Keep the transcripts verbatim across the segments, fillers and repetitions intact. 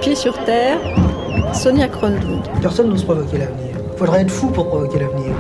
Pieds sur terre, Sonia Kronlund. Personne n'ose provoquer l'avenir. Il faudrait être fou pour provoquer l'avenir.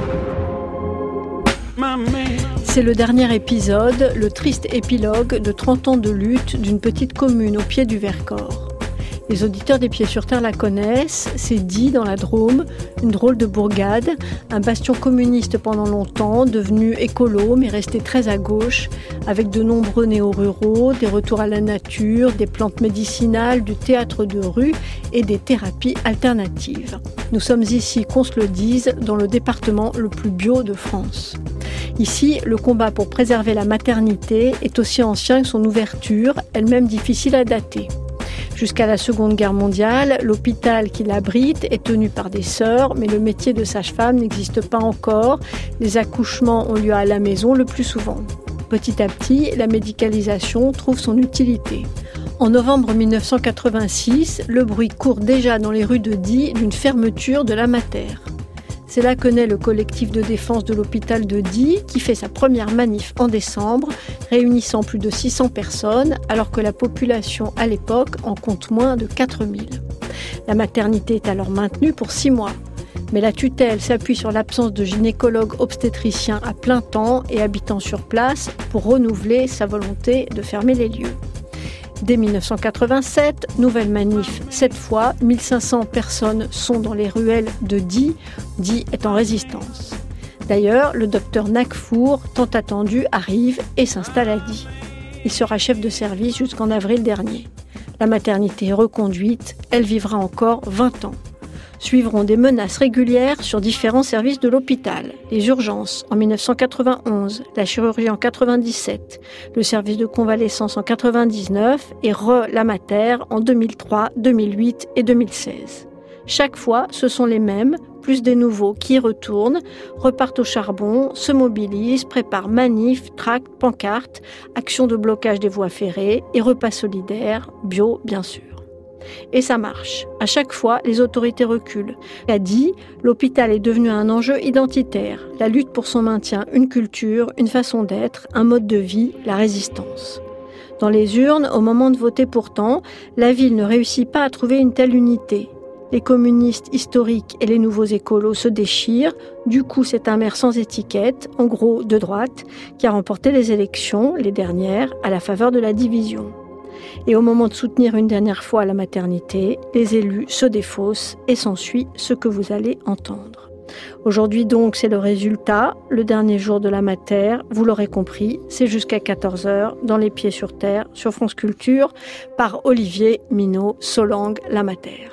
C'est le dernier épisode, le triste épilogue de trente ans de lutte d'une petite commune au pied du Vercors. Les auditeurs des Pieds sur terre la connaissent, c'est Die dans la Drôme, une drôle de bourgade, un bastion communiste pendant longtemps, devenu écolo mais resté très à gauche, avec de nombreux néo-ruraux, des retours à la nature, des plantes médicinales, du théâtre de rue et des thérapies alternatives. Nous sommes ici, qu'on se le dise, dans le département le plus bio de France. Ici, le combat pour préserver la maternité est aussi ancien que son ouverture, elle-même difficile à dater. Jusqu'à la Seconde Guerre mondiale, l'hôpital qui l'abrite est tenu par des sœurs, mais le métier de sage-femme n'existe pas encore. Les accouchements ont lieu à la maison le plus souvent. Petit à petit, la médicalisation trouve son utilité. En novembre mille neuf cent quatre-vingt-six, le bruit court déjà dans les rues de Die d'une fermeture de la Mater. C'est là que naît le collectif de défense de l'hôpital de Die, qui fait sa première manif en décembre, réunissant plus de six cents personnes, alors que la population à l'époque en compte moins de quatre mille. La maternité est alors maintenue pour six mois. Mais la tutelle s'appuie sur l'absence de gynécologues obstétriciens à plein temps et habitant sur place pour renouveler sa volonté de fermer les lieux. Dès mille neuf cent quatre-vingt-sept, nouvelle manif. Cette fois, mille cinq cents personnes sont dans les ruelles de Die. Die est en résistance. D'ailleurs, le docteur Nagfour, tant attendu, arrive et s'installe à Die. Il sera chef de service jusqu'en avril dernier. La maternité est reconduite, elle vivra encore vingt ans. Suivront des menaces régulières sur différents services de l'hôpital. Les urgences en mille neuf cent quatre-vingt-onze, la chirurgie en quatre-vingt-dix-sept, le service de convalescence en quatre-vingt-dix-neuf et re la Mater en deux mille trois, deux mille huit et deux mille seize. Chaque fois, ce sont les mêmes, plus des nouveaux qui y retournent, repartent au charbon, se mobilisent, préparent manifs, tracts, pancartes, actions de blocage des voies ferrées et repas solidaires, bio bien sûr. Et ça marche. À chaque fois, les autorités reculent. A dit, l'hôpital est devenu un enjeu identitaire. La lutte pour son maintien, une culture, une façon d'être, un mode de vie, la résistance. Dans les urnes, au moment de voter pourtant, la ville ne réussit pas à trouver une telle unité. Les communistes historiques et les nouveaux écolos se déchirent. Du coup, c'est un maire sans étiquette, en gros de droite, qui a remporté les élections, les dernières, à la faveur de la division. Et au moment de soutenir une dernière fois la maternité, les élus se défaussent et s'ensuit ce que vous allez entendre. Aujourd'hui donc, c'est le résultat, le dernier jour de la Mater, vous l'aurez compris, c'est jusqu'à quatorze heures dans Les Pieds sur terre, sur France Culture, par Olivier Minot, Solang, la Mater.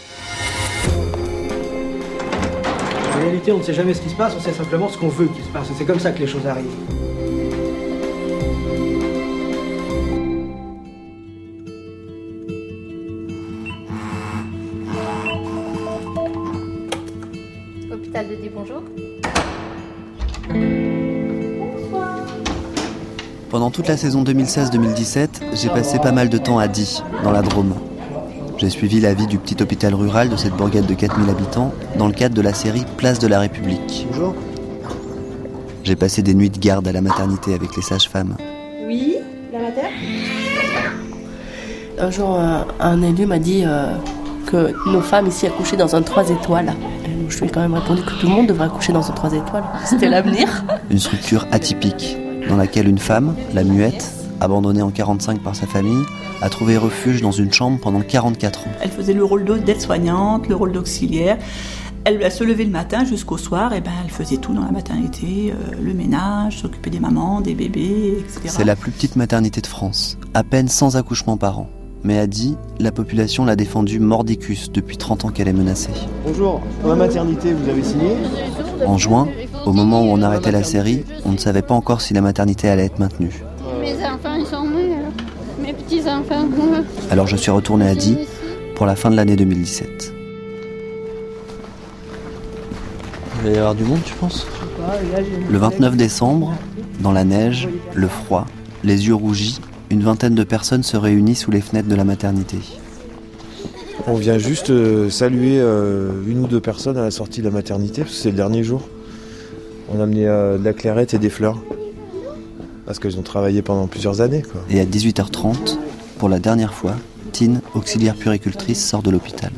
En réalité, on ne sait jamais ce qui se passe, on sait simplement ce qu'on veut qu'il se passe. Et c'est comme ça que les choses arrivent. Hôpital de Die, bonjour. Pendant toute la saison deux mille seize deux mille dix-sept, j'ai passé pas mal de temps à Die, dans la Drôme. J'ai suivi la vie du petit hôpital rural de cette bourgade de quatre mille habitants dans le cadre de la série Place de la République. Bonjour. J'ai passé des nuits de garde à la maternité avec les sages-femmes. Oui, la Mater. Un jour, un, un élu m'a dit euh, que nos femmes ici accouchaient dans un trois étoiles. Et je lui ai quand même répondu que tout le monde devrait accoucher dans un trois étoiles. C'était l'avenir. Une structure atypique, dans laquelle une femme, la muette, abandonnée en quarante-cinq par sa famille, a trouvé refuge dans une chambre pendant quarante-quatre ans. Elle faisait le rôle d'aide-soignante, le rôle d'auxiliaire. Elle, elle se levait le matin jusqu'au soir, et ben elle faisait tout dans la maternité, euh, le ménage, s'occuper des mamans, des bébés, et cetera. C'est la plus petite maternité de France, à peine cent accouchements par an. Mais a dit, la population l'a défendue mordicus depuis trente ans qu'elle est menacée. Bonjour, pour la maternité, vous avez signé ? En juin, au moment où on arrêtait la série, on ne savait pas encore si la maternité allait être maintenue. Mes enfants, ils sont nés, alors. Mes petits-enfants. Alors je suis retourné à Die pour la fin de l'année deux mille dix-sept. Il va y avoir du monde, tu penses ? Le vingt-neuf décembre, dans la neige, le froid, les yeux rougis, une vingtaine de personnes se réunissent sous les fenêtres de la maternité. On vient juste euh, saluer euh, une ou deux personnes à la sortie de la maternité, parce que c'est le dernier jour. On a amené euh, de la clairette et des fleurs, parce qu'elles ont travaillé pendant plusieurs années, quoi. Et à dix-huit heures trente, pour la dernière fois, Tine, auxiliaire puéricultrice, sort de l'hôpital.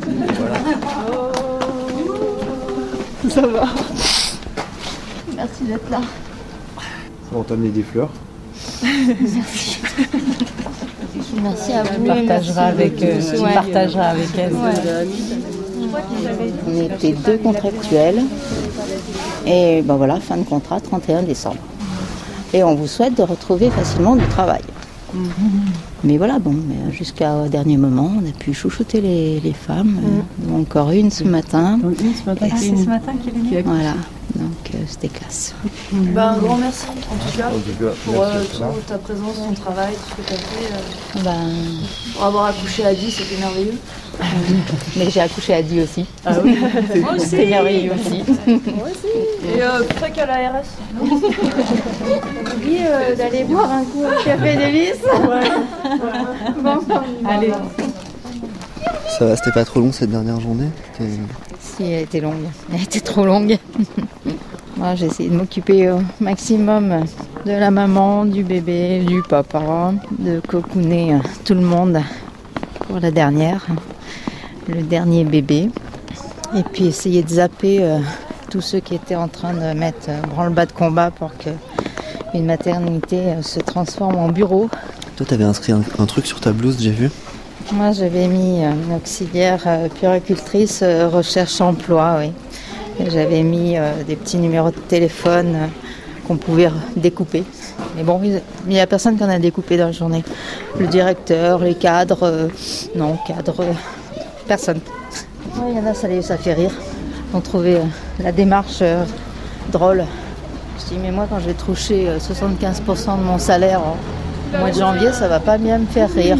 Ça va. Merci d'être là. On t'a amené des fleurs. Merci. Merci à vous. Tu partageras avec, euh, tu ouais. partageras avec elle. Ouais. On était deux contractuels. Et ben voilà, fin de contrat, trente et un décembre. Et on vous souhaite de retrouver facilement du travail. Mmh. Mais voilà, bon, mais jusqu'au dernier moment, on a pu chouchouter les, les femmes. Mmh. Encore une ce matin. Donc une ce matin, c'est ce matin qu'elle est née. Voilà, donc euh, c'était classe. Mmh. Ben, un grand merci en tout cas, En tout cas, pour euh, merci. tout, ta présence, ton travail, tout ce que tu as fait. Euh, Ben, pour avoir accouché à dix, c'était merveilleux. mais j'ai accouché à dix aussi. Ah oui, moi aussi. C'était merveilleux aussi. Moi aussi. Et euh, pas qu'à la R S. Oublie euh, d'aller boire un coup au Café Davis. Ouais. Bon, Allez. Ça va, c'était pas trop long cette dernière journée? T'es- Si, elle était longue. Elle était trop longue. Moi, j'ai essayé de m'occuper au maximum de la maman, du bébé, du papa, de cocooner tout le monde pour la dernière, le dernier bébé. Et puis essayer de zapper euh, tous ceux qui étaient en train de mettre euh, branle-bas de combat pour que une maternité euh, se transforme en bureau. Toi, t'avais inscrit un, un truc sur ta blouse, j'ai vu. Moi, j'avais mis euh, une auxiliaire euh, puéricultrice euh, recherche-emploi, oui. Et j'avais mis euh, des petits numéros de téléphone euh, qu'on pouvait découper. Mais bon, il n'y a personne qui en a découpé dans la journée. Le directeur, les cadres, euh, non, cadres, euh, personne. Ouais, il y en a, ça, les, ça fait rire. Ils ont trouvé euh, la démarche euh, drôle. Je dis, mais moi, quand je vais toucher euh, soixante-quinze pour cent de mon salaire en mois de janvier, ça va pas bien me faire rire.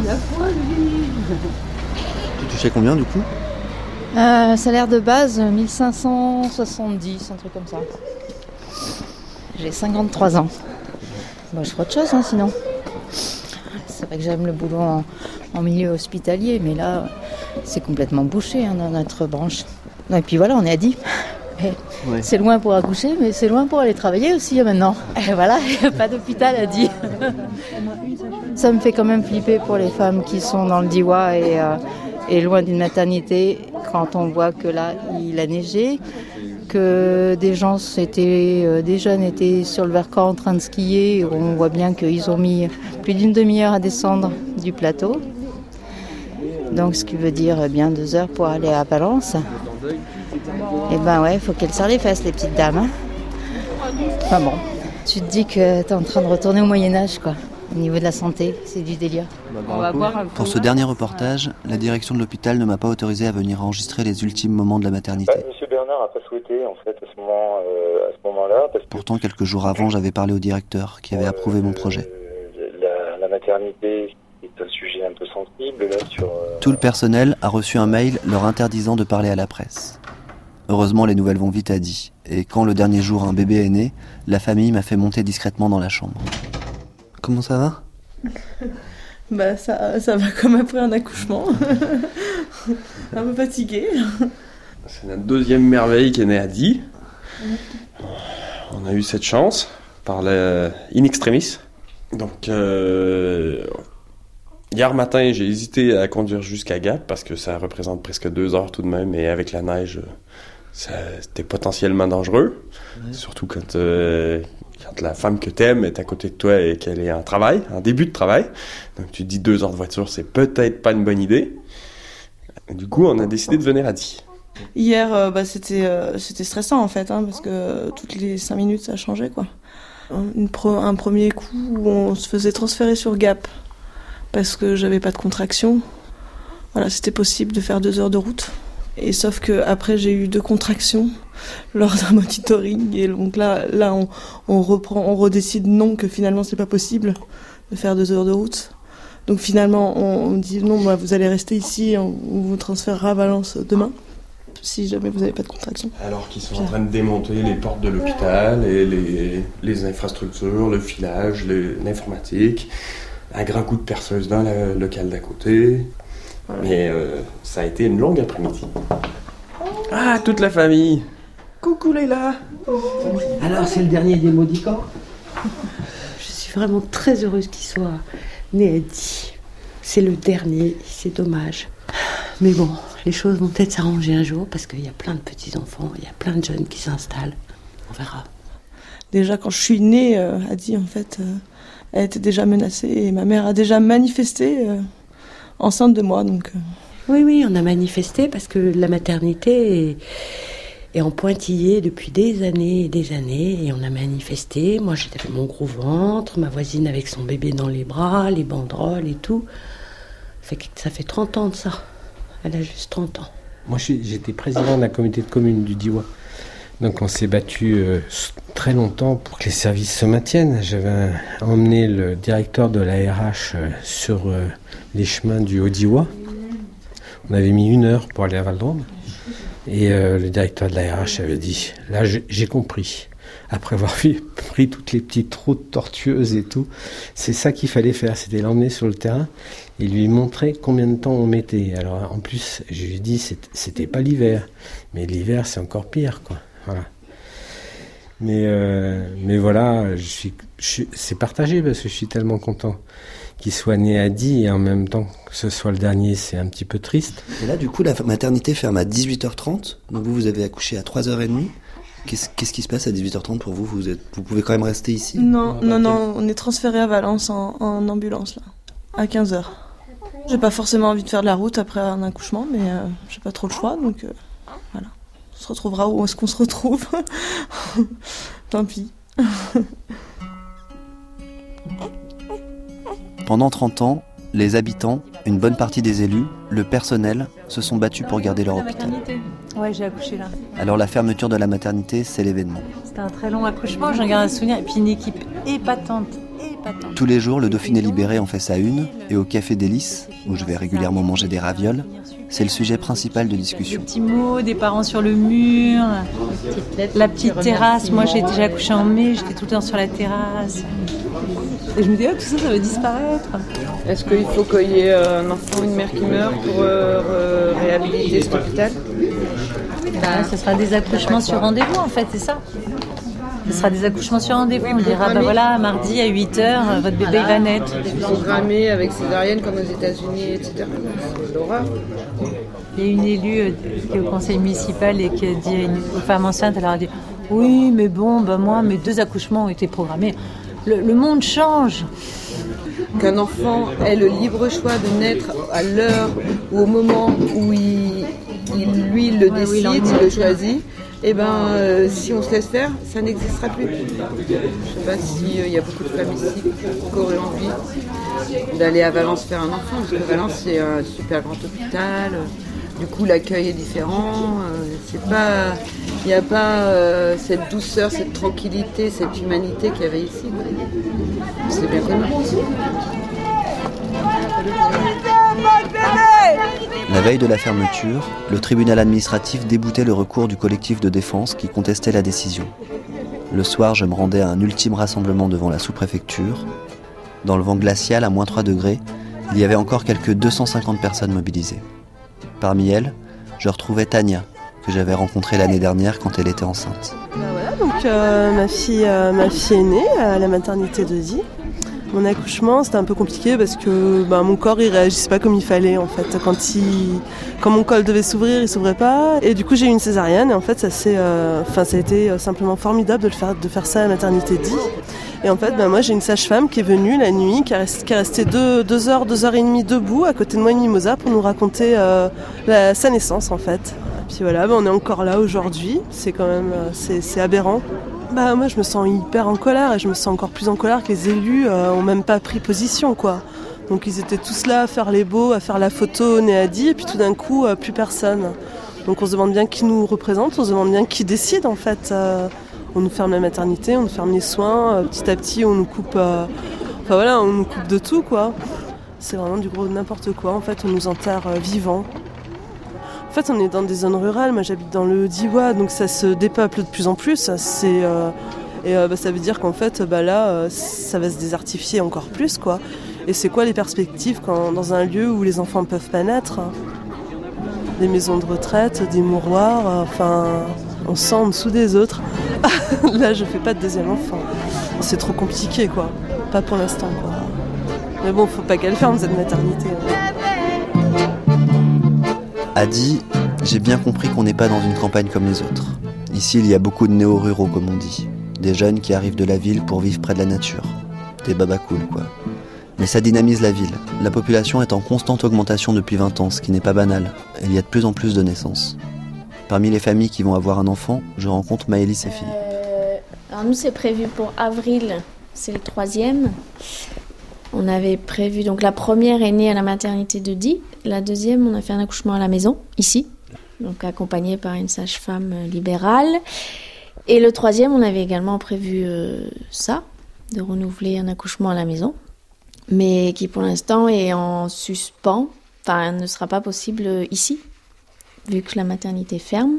Tu touchais combien du coup? Euh, salaire de base, mille cinq cent soixante-dix, un truc comme ça. J'ai cinquante-trois ans. Bon, je ferai autre chose, hein, sinon. C'est vrai que j'aime le boulot en, en milieu hospitalier, mais là, c'est complètement bouché hein, dans notre branche. Et puis voilà, on est à dix. Et Ouais. c'est loin pour accoucher, mais c'est loin pour aller travailler aussi hein, maintenant. Et voilà, il n'y a pas d'hôpital à dix. Ça me fait quand même flipper pour les femmes qui sont dans le Diois et, euh, et loin d'une maternité, quand on voit que là, il a neigé, que des gens, étaient, euh, des jeunes étaient sur le Vercors en train de skier. On voit bien qu'ils ont mis plus d'une demi-heure à descendre du plateau. Donc, ce qui veut dire eh bien deux heures pour aller à Valence. Et ben ouais, il faut qu'elles serrent les fesses, les petites dames. Hein. Enfin bon, tu te dis que t'es en train de retourner au Moyen-Âge, quoi. Au niveau de la santé, c'est du délire. On va boire un coup. Pour ce dernier reportage, la direction de l'hôpital ne m'a pas autorisé à venir enregistrer les ultimes moments de la maternité. Bah, Monsieur Bernard n'a pas souhaité en fait à ce moment, euh, à ce moment-là, parce que Pourtant, quelques jours avant, j'avais parlé au directeur qui avait approuvé mon projet. euh, la, la maternité est un sujet un peu sensible là sur. Euh, Tout le personnel a reçu un mail leur interdisant de parler à la presse. Heureusement, les nouvelles vont vite à dix. Et quand le dernier jour un bébé est né, la famille m'a fait monter discrètement dans la chambre. Comment ça va? Bah ça, ça va comme après un accouchement. Un peu fatiguée. C'est notre deuxième merveille qui est née à dix. On a eu cette chance par le in extremis. Donc euh, hier matin, j'ai hésité à conduire jusqu'à Gap parce que ça représente presque deux heures tout de même, et avec la neige, ça, c'était potentiellement dangereux. Ouais. Surtout quand, euh, quand la femme que t'aimes est à côté de toi et qu'elle est en travail, en début de travail. Donc tu te dis deux heures de voiture, c'est peut-être pas une bonne idée. Du coup, on a décidé de venir à dix. Hier, euh, bah, c'était, euh, c'était stressant en fait, hein, parce que toutes les cinq minutes ça changeait quoi. Une pro- un premier coup où on se faisait transférer sur Gap parce que j'avais pas de contraction. Voilà, c'était possible de faire deux heures de route. Et sauf que après j'ai eu deux contractions lors d'un monitoring, et donc là, là on, on reprend, on redécide non, que finalement c'est pas possible de faire deux heures de route. Donc finalement on, on dit non, bah, vous allez rester ici, on, on vous transférera à Valence demain si jamais vous n'avez pas de contraction. Alors qu'ils sont en train de démonter les portes de l'hôpital et les, les infrastructures, le filage, le, l'informatique, un grand coup de perceuse dans le local d'à côté. Voilà. Mais euh, ça a été une longue après-midi. Ah, toute la famille! Coucou Leïla! Alors, c'est le dernier des maudits camps? Je suis vraiment très heureuse qu'il soit né à dix. C'est le dernier, c'est dommage. Mais bon, les choses vont peut-être s'arranger un jour parce qu'il y a plein de petits-enfants, il y a plein de jeunes qui s'installent. On verra. Déjà, quand je suis née, euh, Adi, en fait, euh, elle était déjà menacée et ma mère a déjà manifesté euh, enceinte de moi. Donc, euh... Oui, oui, on a manifesté parce que la maternité est, est en pointillé depuis des années et des années et on a manifesté. Moi, j'étais avec mon gros ventre, ma voisine avec son bébé dans les bras, les banderoles et tout. Ça fait, ça fait trente ans de ça. Elle a juste trente ans. Moi, j'étais président de la communauté de communes du Diois. Donc on s'est battu euh, très longtemps pour que les services se maintiennent. J'avais emmené le directeur de la R H euh, sur euh, les chemins du Haut-Diois. On avait mis une heure pour aller à Val-d'Rôme. Et euh, le directeur de la R H avait dit, là j'ai compris, après avoir pris toutes les petites routes tortueuses et tout, c'est ça qu'il fallait faire, c'était l'emmener sur le terrain et lui montrer combien de temps on mettait. Alors en plus, je lui ai dit, c'était pas l'hiver, mais l'hiver c'est encore pire, quoi. Voilà. Mais, euh, mais voilà, je suis, je, c'est partagé parce que je suis tellement content qu'il soit né à Die et en même temps que ce soit le dernier, c'est un petit peu triste. Et là, du coup, la maternité ferme à dix-huit heures trente, donc vous, vous avez accouché à trois heures trente. Qu'est-ce, qu'est-ce qui se passe à dix-huit heures trente pour vous vous, êtes, vous pouvez quand même rester ici? Non, non, non, on est transféré à Valence en, en ambulance, là, à quinze heures. J'ai pas forcément envie de faire de la route après un accouchement, mais euh, j'ai pas trop le choix, donc euh, voilà. On se retrouvera où est-ce qu'on se retrouve. Tant pis. Pendant trente ans, les habitants, une bonne partie des élus, le personnel, se sont battus pour garder leur hôpital. Ouais, j'ai accouché là. Alors la fermeture de la maternité, c'est l'événement. C'était un très long accouchement, j'en garde un souvenir. Et puis une équipe épatante, épatante. Tous les jours, le Dauphiné Libéré en fait sa une, et au Café Délices, où je vais régulièrement manger des ravioles, c'est le sujet principal de discussion. Des petits mots, des parents sur le mur, la petite terrasse. Moi, j'ai déjà accouché en mai, j'étais tout le temps sur la terrasse. Et je me dis, oh, tout ça, ça va disparaître. Est-ce qu'il faut qu'il y ait un enfant ou une mère qui meurt pour euh, réhabiliter cet hôpital? Bah, ce sera des accouchements sur rendez-vous, en fait, c'est ça. Ce sera des accouchements sur rendez-vous. On dira, bah voilà, mardi à huit heures, votre bébé il va naître. Programmé avec césarienne comme aux États-Unis, et cetera. C'est l'horreur. Il y a une élue euh, qui est au conseil municipal et qui a dit à une femme enceinte, elle leur a dit, oui, mais bon, bah moi, mes deux accouchements ont été programmés. Le, le monde change. Qu'un enfant ait le libre choix de naître à l'heure ou au moment où il, il lui le ouais, décide, oui, il le choisit, et ben euh, si on se laisse faire, ça n'existera plus. Je ne sais pas s'il euh, y a beaucoup de femmes ici qui auraient envie d'aller à Valence faire un enfant, parce que Valence c'est un super grand hôpital. Du coup, l'accueil est différent. Euh, c'est pas, il n'y a pas euh, cette douceur, cette tranquillité, cette humanité qu'il y avait ici. C'est bien connu. La veille de la fermeture, le tribunal administratif déboutait le recours du collectif de défense qui contestait la décision. Le soir, je me rendais à un ultime rassemblement devant la sous-préfecture. Dans le vent glacial, à moins trois degrés, il y avait encore quelques deux cent cinquante personnes mobilisées. Parmi elles, je retrouvais Tania, que j'avais rencontrée l'année dernière quand elle était enceinte. Bah voilà, donc euh, ma fille, euh, ma fille est née à la maternité de Die. Mon accouchement, c'était un peu compliqué parce que bah, mon corps, il réagissait pas comme il fallait en fait. Quand, il, quand mon col devait s'ouvrir, il s'ouvrait pas. Et du coup, j'ai eu une césarienne et en fait, ça s'est, euh, enfin, ça a été simplement formidable de le faire, de faire ça à la maternité de Die. Et en fait, bah, moi, j'ai une sage-femme qui est venue la nuit, qui est restée, qui est restée deux, deux heures, deux heures et demie debout à côté de moi, une mimosa, pour nous raconter euh, la, sa naissance, en fait. Et puis voilà, bah, on est encore là aujourd'hui. C'est quand même, euh, c'est, c'est aberrant. Bah, moi, je me sens hyper en colère et je me sens encore plus en colère que les élus euh, ont même pas pris position, quoi. Donc, ils étaient tous là à faire les beaux, à faire la photo au nez à Die, et puis tout d'un coup, euh, plus personne. Donc, on se demande bien qui nous représente, on se demande bien qui décide, en fait. Euh, On nous ferme la maternité, on nous ferme les soins, euh, petit à petit on nous coupe, euh, enfin voilà, on nous coupe de tout quoi. C'est vraiment du gros n'importe quoi, en fait on nous enterre euh, vivants. En fait on est dans des zones rurales, moi j'habite dans le Diois, donc ça se dépeuple de plus en plus. C'est, euh, et euh, bah, ça veut dire qu'en fait bah, là euh, ça va se désertifier encore plus quoi. Et c'est quoi les perspectives quand, dans un lieu où les enfants ne peuvent pas naître hein. Des maisons de retraite, des mouroirs, euh, enfin... On se sent en dessous des autres. Là, je fais pas de deuxième enfant. C'est trop compliqué, quoi. Pas pour l'instant, quoi. Mais bon, faut pas qu'elle ferme cette maternité. A Die, j'ai bien compris qu'on n'est pas dans une campagne comme les autres. Ici, il y a beaucoup de néo-ruraux, comme on dit. Des jeunes qui arrivent de la ville pour vivre près de la nature. Des babas cool, quoi. Mais ça dynamise la ville. La population est en constante augmentation depuis vingt ans, ce qui n'est pas banal. Il y a de plus en plus de naissances. Parmi les familles qui vont avoir un enfant, je rencontre Maëlys et fille. Euh, alors nous, c'est prévu pour avril. C'est le troisième. On avait prévu, donc la première est née à la maternité de Die. La deuxième, on a fait un accouchement à la maison, ici. Donc accompagnée par une sage-femme libérale. Et le troisième, on avait également prévu euh, ça, de renouveler un accouchement à la maison, mais qui pour l'instant est en suspens, enfin ne sera pas possible ici, vu que la maternité ferme.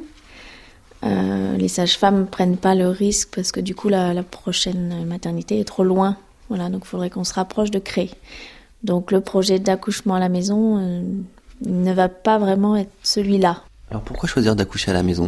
Euh, les sages-femmes ne prennent pas le risque parce que du coup la, la prochaine maternité est trop loin. Voilà, donc il faudrait qu'on se rapproche de Cré. Donc le projet d'accouchement à la maison euh, ne va pas vraiment être celui-là. Alors pourquoi choisir d'accoucher à la maison ?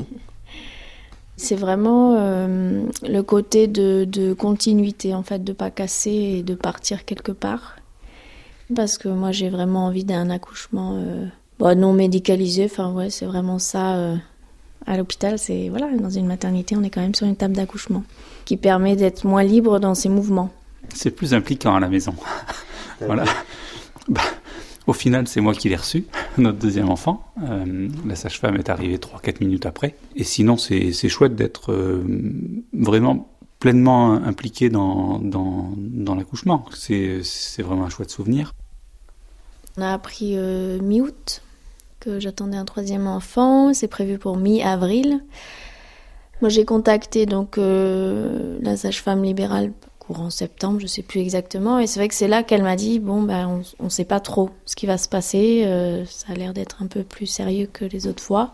C'est vraiment euh, le côté de, de continuité, en fait, de ne pas casser et de partir quelque part. Parce que moi, j'ai vraiment envie d'un accouchement euh, bon, non médicalisé. Enfin, ouais, c'est vraiment ça. Euh, à l'hôpital, c'est, voilà, dans une maternité, on est quand même sur une table d'accouchement qui permet d'être moins libre dans ses mouvements. C'est plus impliquant à la maison. Voilà. Bah, au final, c'est moi qui l'ai reçu, notre deuxième enfant. Euh, la sage-femme est arrivée trois à quatre minutes après. Et sinon, c'est, c'est chouette d'être euh, vraiment pleinement impliqué dans, dans, dans l'accouchement. C'est, c'est vraiment un chouette souvenir. On a appris euh, mi-août que j'attendais un troisième enfant. C'est prévu pour mi-avril. Moi, j'ai contacté donc euh, la sage-femme libérale courant septembre, je ne sais plus exactement. Et c'est vrai que c'est là qu'elle m'a dit, bon, ben, on ne sait pas trop ce qui va se passer. Euh, ça a l'air d'être un peu plus sérieux que les autres fois.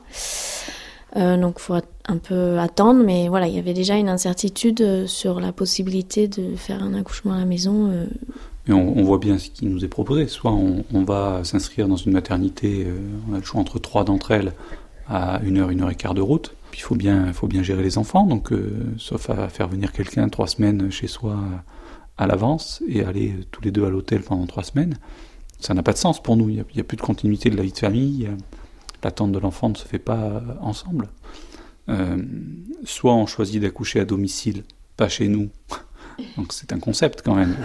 Euh, donc, il faut un peu attendre. Mais voilà, il y avait déjà une incertitude sur la possibilité de faire un accouchement à la maison. Euh. Mais on, on voit bien ce qui nous est proposé. Soit on, on va s'inscrire dans une maternité, euh, on a le choix entre trois d'entre elles à une heure, une heure et quart de route. Puis il faut bien, faut bien gérer les enfants, donc euh, sauf à faire venir quelqu'un trois semaines chez soi à l'avance et aller tous les deux à l'hôtel pendant trois semaines, ça n'a pas de sens pour nous. Il n'y a, a plus de continuité de la vie de famille. L'attente de l'enfant ne se fait pas ensemble. Euh, soit on choisit d'accoucher à domicile, pas chez nous. Donc c'est un concept quand même.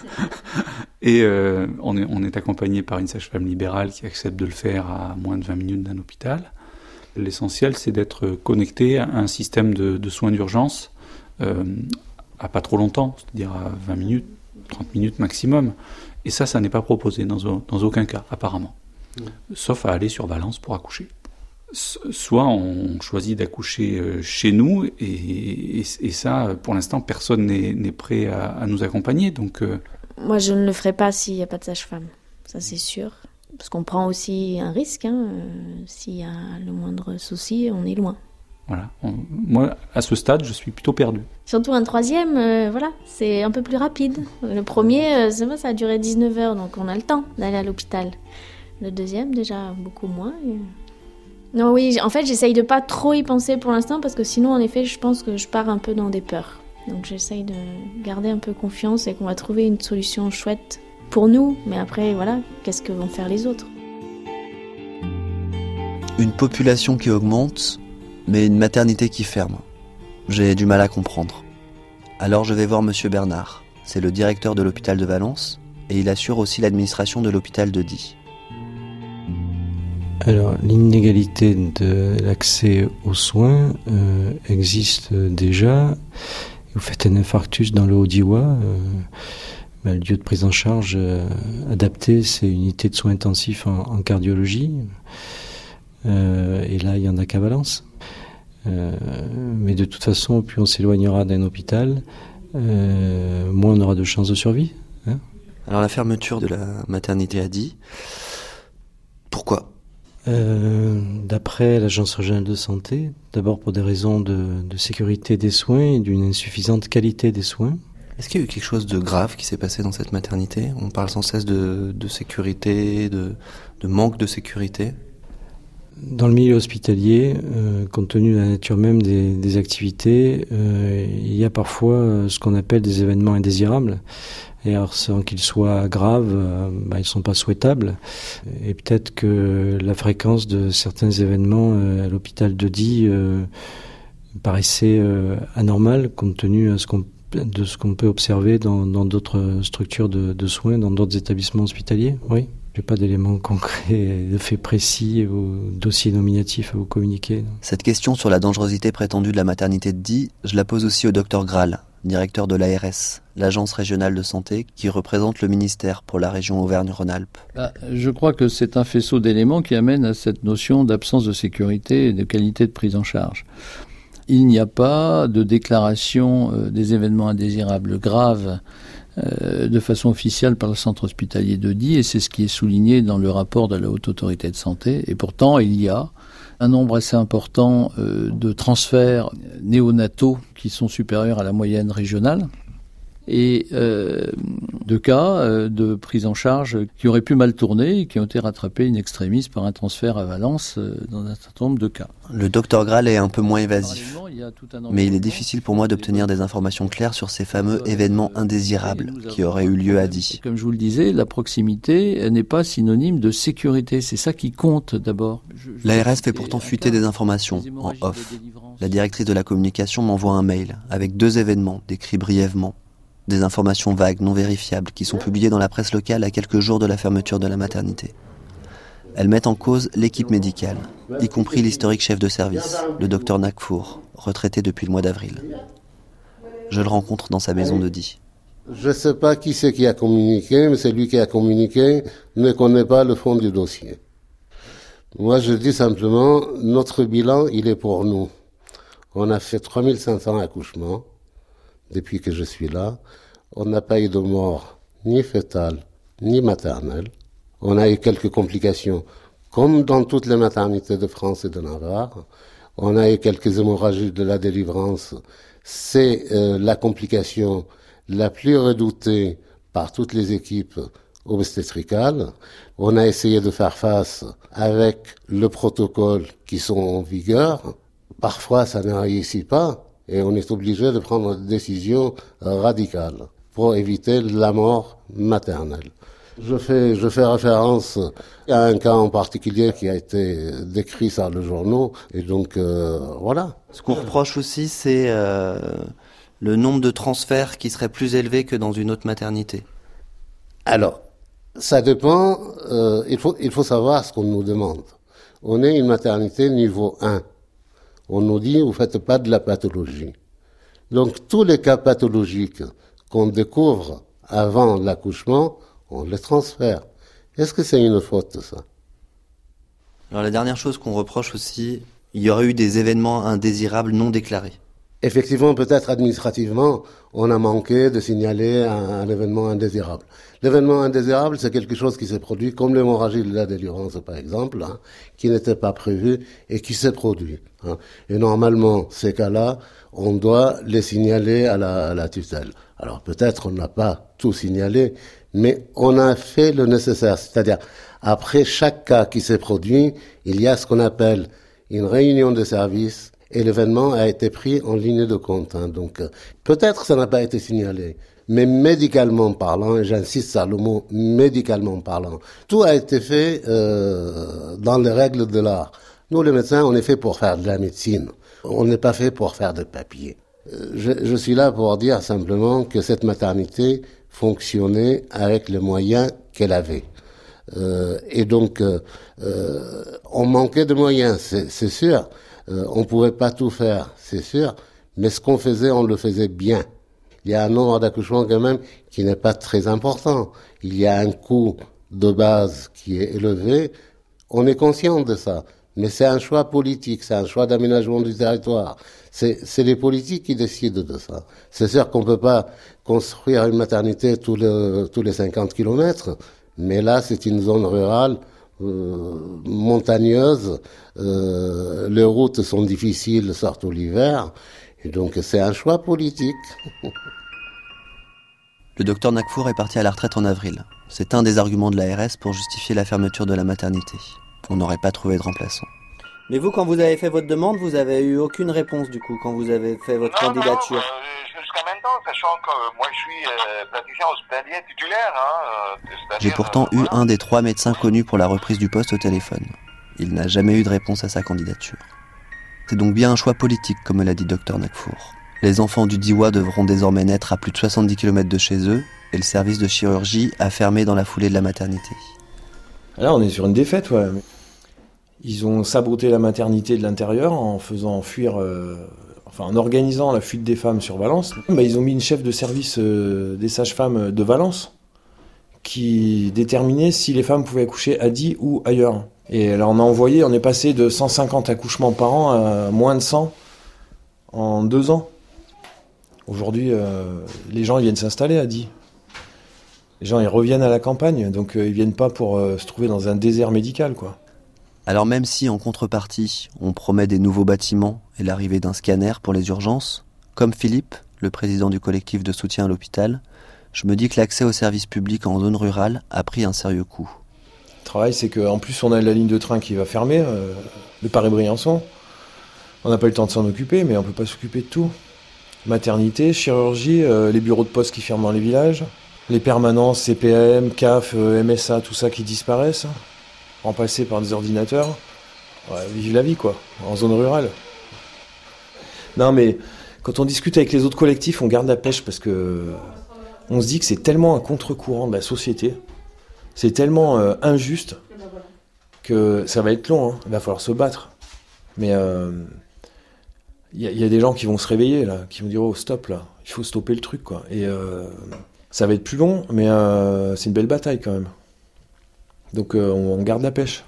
Et euh, on est, on est accompagné par une sage-femme libérale qui accepte de le faire à moins de vingt minutes d'un hôpital. L'essentiel, c'est d'être connecté à un système de, de soins d'urgence euh, à pas trop longtemps, c'est-à-dire à vingt minutes, trente minutes maximum. Et ça, ça n'est pas proposé dans, dans aucun cas, apparemment. Mmh. Sauf à aller sur Valence pour accoucher. Soit on choisit d'accoucher chez nous, et, et, et ça, pour l'instant, personne n'est, n'est prêt à, à nous accompagner. Donc, euh... Moi, je ne le ferai pas s'il n'y a pas de sage-femme, ça c'est sûr. Parce qu'on prend aussi un risque, hein. Euh, s'il y a le moindre souci, on est loin. Voilà. On, moi, à ce stade, je suis plutôt perdu. Surtout un troisième, euh, voilà, c'est un peu plus rapide. Le premier, euh, ça, va, ça a duré dix-neuf heures, donc on a le temps d'aller à l'hôpital. Le deuxième, déjà, beaucoup moins. Et... Non, oui, en fait, j'essaye de pas trop y penser pour l'instant, parce que sinon, en effet, je pense que je pars un peu dans des peurs. Donc j'essaye de garder un peu confiance et qu'on va trouver une solution chouette pour nous, mais après, voilà, qu'est-ce que vont faire les autres ? Une population qui augmente, mais une maternité qui ferme. J'ai du mal à comprendre. Alors je vais voir Monsieur Bernard. C'est le directeur de l'hôpital de Valence, et il assure aussi l'administration de l'hôpital de Die. Alors, l'inégalité de l'accès aux soins euh, existe déjà. Vous faites un infarctus dans le Haut-Diois, euh, ben, le lieu de prise en charge euh, adapté, c'est une unité de soins intensifs en, en cardiologie. Euh, et là, il n'y en a qu'à Valence. Euh, mais de toute façon, plus on s'éloignera d'un hôpital, euh, moins on aura de chances de survie. Hein. Alors la fermeture de la maternité à Die, pourquoi ? Euh, d'après l'Agence régionale de santé, d'abord pour des raisons de, de sécurité des soins et d'une insuffisante qualité des soins. Est-ce qu'il y a eu quelque chose de grave qui s'est passé dans cette maternité ? On parle sans cesse de, de sécurité, de, de manque de sécurité. Dans le milieu hospitalier, euh, compte tenu de la nature même des, des activités, euh, il y a parfois ce qu'on appelle des événements indésirables. et alors sans qu'ils soient graves, euh, bah, ils ne sont pas souhaitables. Et peut-être que la fréquence de certains événements euh, à l'hôpital de Die euh, paraissait euh, anormale compte tenu à ce qu'on, de ce qu'on peut observer dans, dans d'autres structures de, de soins, dans d'autres établissements hospitaliers. Oui. Je n'ai pas d'éléments concrets, de faits précis ou dossiers nominatifs à vous communiquer. Cette question sur la dangerosité prétendue de la maternité de Die, je la pose aussi au docteur Graal, directeur de l'A R S, l'agence régionale de santé, qui représente le ministère pour la région Auvergne-Rhône-Alpes. Bah, je crois que c'est un faisceau d'éléments qui amène à cette notion d'absence de sécurité et de qualité de prise en charge. Il n'y a pas de déclaration euh, des événements indésirables graves euh, de façon officielle par le centre hospitalier de Die, et c'est ce qui est souligné dans le rapport de la Haute Autorité de Santé. Et pourtant, il y a un nombre assez important euh, de transferts néonataux qui sont supérieurs à la moyenne régionale, et euh, de cas euh, de prise en charge qui auraient pu mal tourner et qui ont été rattrapés in extremis par un transfert à Valence euh, dans un certain nombre de cas. Le docteur Graal est un peu moins évasif, mais il est difficile pour moi d'obtenir des informations claires sur ces fameux événements indésirables qui auraient eu lieu à Die. Comme je vous le disais, la proximité n'est pas synonyme de sécurité, c'est ça qui compte d'abord. L'A R S fait pourtant fuiter des informations en off. La directrice de la communication m'envoie un mail avec deux événements décrits brièvement. Des informations vagues, non vérifiables, qui sont publiées dans la presse locale à quelques jours de la fermeture de la maternité. Elles mettent en cause l'équipe médicale, y compris l'historique chef de service, le docteur Nakfour, retraité depuis le mois d'avril. Je le rencontre dans sa maison de Die. Je ne sais pas qui c'est qui a communiqué, mais celui qui a communiqué ne connaît pas le fond du dossier. Moi, je dis simplement, notre bilan, il est pour nous. On a fait trois mille cinq cents accouchements depuis que je suis là. On n'a pas eu de mort ni fétale, ni maternelle. On a eu quelques complications, comme dans toutes les maternités de France et de Navarre. On a eu quelques hémorragies de la délivrance. C'est euh, la complication la plus redoutée par toutes les équipes obstétricales. On a essayé de faire face avec le protocole qui sont en vigueur. Parfois, ça ne réussit pas. Et on est obligé de prendre des décisions radicales pour éviter la mort maternelle. Je fais, je fais référence à un cas en particulier qui a été décrit par le journal, et donc euh, voilà. Ce qu'on reproche aussi, c'est euh, le nombre de transferts qui serait plus élevé que dans une autre maternité. Alors, ça dépend, euh, il faut, il faut savoir ce qu'on nous demande. On est une maternité niveau un. On nous dit, vous faites pas de la pathologie. Donc, tous les cas pathologiques qu'on découvre avant l'accouchement, on les transfère. Est-ce que c'est une faute, ça? Alors, la dernière chose qu'on reproche aussi, il y aurait eu des événements indésirables non déclarés. Effectivement, peut-être administrativement, on a manqué de signaler un, un événement indésirable. L'événement indésirable, c'est quelque chose qui s'est produit, comme l'hémorragie de la délivrance, par exemple, hein, qui n'était pas prévu et qui s'est produit. Hein. Et normalement, ces cas-là, on doit les signaler à la, à la tutelle. Alors peut-être on n'a pas tout signalé, mais on a fait le nécessaire. C'est-à-dire, après chaque cas qui s'est produit, il y a ce qu'on appelle une réunion de service, et l'événement a été pris en ligne de compte. Hein. Donc, euh, peut-être ça n'a pas été signalé, mais médicalement parlant, et j'insiste sur le mot médicalement parlant, tout a été fait euh, dans les règles de l'art. Nous, les médecins, on est fait pour faire de la médecine. On n'est pas fait pour faire des papiers. Euh, je, je suis là pour dire simplement que cette maternité fonctionnait avec les moyens qu'elle avait. Euh, et donc, euh, euh, on manquait de moyens, c'est, c'est sûr. Euh, on pouvait pas tout faire, c'est sûr, mais ce qu'on faisait, on le faisait bien. Il y a un nombre d'accouchements quand même qui n'est pas très important. Il y a un coût de base qui est élevé. On est conscient de ça, mais c'est un choix politique, c'est un choix d'aménagement du territoire. C'est, c'est les politiques qui décident de ça. C'est sûr qu'on peut pas construire une maternité tous les, tous les cinquante kilomètres, mais là, c'est une zone rurale Euh, montagneuse, euh, les routes sont difficiles, surtout l'hiver, et donc c'est un choix politique. Le docteur Nakfour est parti à la retraite en avril. C'est un des arguments de l'A R S pour justifier la fermeture de la maternité. On n'aurait pas trouvé de remplaçant. Mais vous, quand vous avez fait votre demande, vous avez eu aucune réponse du coup, quand vous avez fait votre non, candidature. Non, je jusqu'à maintenant, sachant que moi je suis euh, praticien hospitalier titulaire. Hein, euh, J'ai pourtant euh, eu voilà. un des trois médecins connus pour la reprise du poste au téléphone. Il n'a jamais eu de réponse à sa candidature. C'est donc bien un choix politique, comme me l'a dit docteur Nakfour. Les enfants du Diwa devront désormais naître à plus de soixante-dix kilomètres de chez eux, et le service de chirurgie a fermé dans la foulée de la maternité. Là, on est sur une défaite, ouais. Ils ont saboté la maternité de l'intérieur en faisant fuir, euh, enfin en organisant la fuite des femmes sur Valence. Bah, ils ont mis une chef de service euh, des sages-femmes de Valence qui déterminait si les femmes pouvaient accoucher à Die ou ailleurs. Et là, on a envoyé, on est passé de cent cinquante accouchements par an à moins de cent en deux ans. Aujourd'hui, euh, les gens ils viennent s'installer à Die. Les gens ils reviennent à la campagne, donc euh, ils viennent pas pour euh, se trouver dans un désert médical, quoi. Alors même si, en contrepartie, on promet des nouveaux bâtiments et l'arrivée d'un scanner pour les urgences, comme Philippe, le président du collectif de soutien à l'hôpital, je me dis que l'accès aux services publics en zone rurale a pris un sérieux coup. Le travail, c'est qu'en plus, on a la ligne de train qui va fermer, euh, le Paris-Briançon. On n'a pas eu le temps de s'en occuper, mais on peut pas s'occuper de tout. Maternité, chirurgie, euh, les bureaux de poste qui ferment dans les villages, les permanences, C P A M, C A F, euh, M S A, tout ça qui disparaissent, remplacés par des ordinateurs. Ouais, vive la vie, quoi, en zone rurale. Non, mais quand on discute avec les autres collectifs, on garde la pêche parce que on se dit que c'est tellement un contre-courant de la société, c'est tellement euh, injuste que ça va être long, hein. Il va falloir se battre. Mais il euh, y, y a des gens qui vont se réveiller, là, qui vont dire « Oh, stop, là, il faut stopper le truc, quoi. » Et euh, ça va être plus long, mais euh, c'est une belle bataille, quand même. Donc euh, on, on garde la pêche.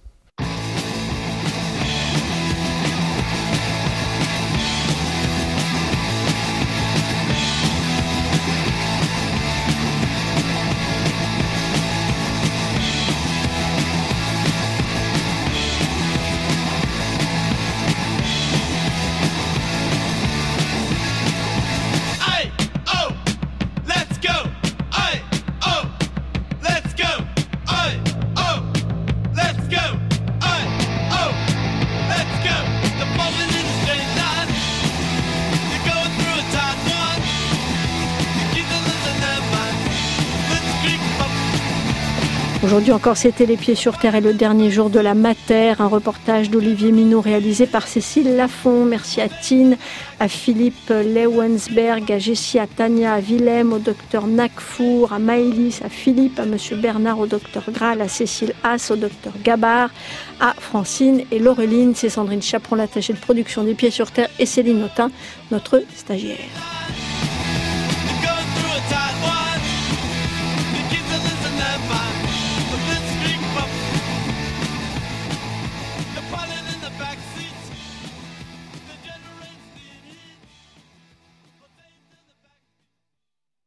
Aujourd'hui encore, c'était Les Pieds sur Terre et le dernier jour de la Mater, un reportage d'Olivier Minot réalisé par Cécile Lafont. Merci à Tine, à Philippe Lewensberg, à Jessie, à Tania, à Willem, au docteur Nakfour, à Maëlys, à Philippe, à monsieur Bernard, au docteur Graal, à Cécile Haas, au docteur Gabard, à Francine et Laureline. C'est Sandrine Chaperon, l'attachée de production des Pieds sur Terre, et Céline Autain, notre stagiaire. Bye.